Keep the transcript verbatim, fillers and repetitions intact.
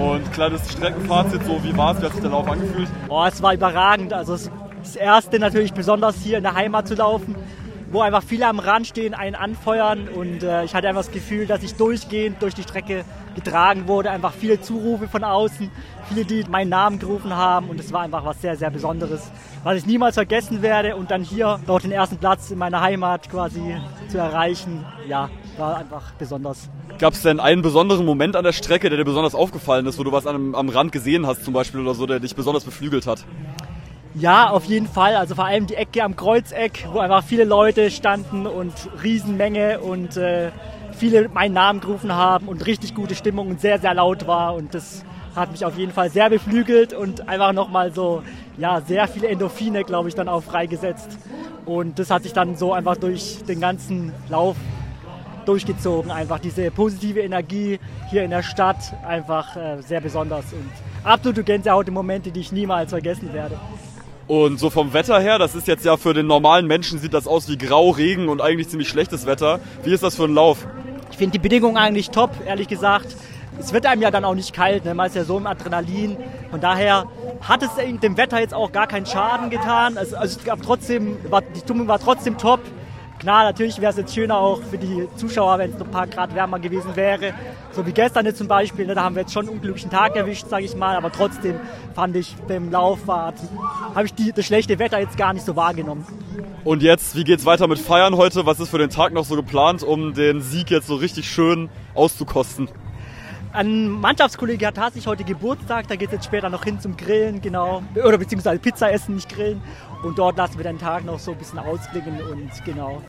Und kleines Streckenfazit, so wie war es, wie hat sich der Lauf angefühlt? Oh, es war überragend. Also das Erste natürlich besonders hier in der Heimat zu laufen, wo einfach viele am Rand stehen, einen anfeuern und äh, ich hatte einfach das Gefühl, dass ich durchgehend durch die Strecke getragen wurde, einfach viele Zurufe von außen, viele, die meinen Namen gerufen haben und es war einfach was sehr, sehr Besonderes, was ich niemals vergessen werde und dann hier dort den ersten Platz in meiner Heimat quasi zu erreichen, ja, war einfach besonders. Gab es denn einen besonderen Moment an der Strecke, der dir besonders aufgefallen ist, wo du was am, am Rand gesehen hast zum Beispiel oder so, der dich besonders beflügelt hat? Ja, auf jeden Fall. Also vor allem die Ecke am Kreuzeck, wo einfach viele Leute standen und Riesenmenge und äh, viele meinen Namen gerufen haben und richtig gute Stimmung und sehr, sehr laut war. Und das hat mich auf jeden Fall sehr beflügelt und einfach nochmal so, ja, sehr viele Endorphine, glaube ich, dann auch freigesetzt. Und das hat sich dann so einfach durch den ganzen Lauf durchgezogen. Einfach diese positive Energie hier in der Stadt, einfach äh, sehr besonders und absolute Gänsehaut-Momente, die ich niemals vergessen werde. Und so vom Wetter her, das ist jetzt ja für den normalen Menschen, sieht das aus wie Grau, Regen und eigentlich ziemlich schlechtes Wetter. Wie ist das für einen Lauf? Ich finde die Bedingungen eigentlich top, ehrlich gesagt. Es wird einem ja dann auch nicht kalt, ne? Man ist ja so im Adrenalin. Von daher hat es dem Wetter jetzt auch gar keinen Schaden getan. Also, also es gab trotzdem, war, die Stimmung war trotzdem top. Klar, natürlich wäre es jetzt schöner auch für die Zuschauer, wenn es noch ein paar Grad wärmer gewesen wäre. So wie gestern jetzt zum Beispiel, ne, da haben wir jetzt schon einen unglücklichen Tag erwischt, sage ich mal. Aber trotzdem fand ich, beim Lauf war, habe ich die, das schlechte Wetter jetzt gar nicht so wahrgenommen. Und jetzt, wie geht's weiter mit Feiern heute? Was ist für den Tag noch so geplant, um den Sieg jetzt so richtig schön auszukosten? Ein Mannschaftskollege hat tatsächlich heute Geburtstag, da geht es jetzt später noch hin zum Grillen, genau. Oder beziehungsweise Pizza essen, nicht grillen. Und dort lassen wir den Tag noch so ein bisschen ausklingen und genau.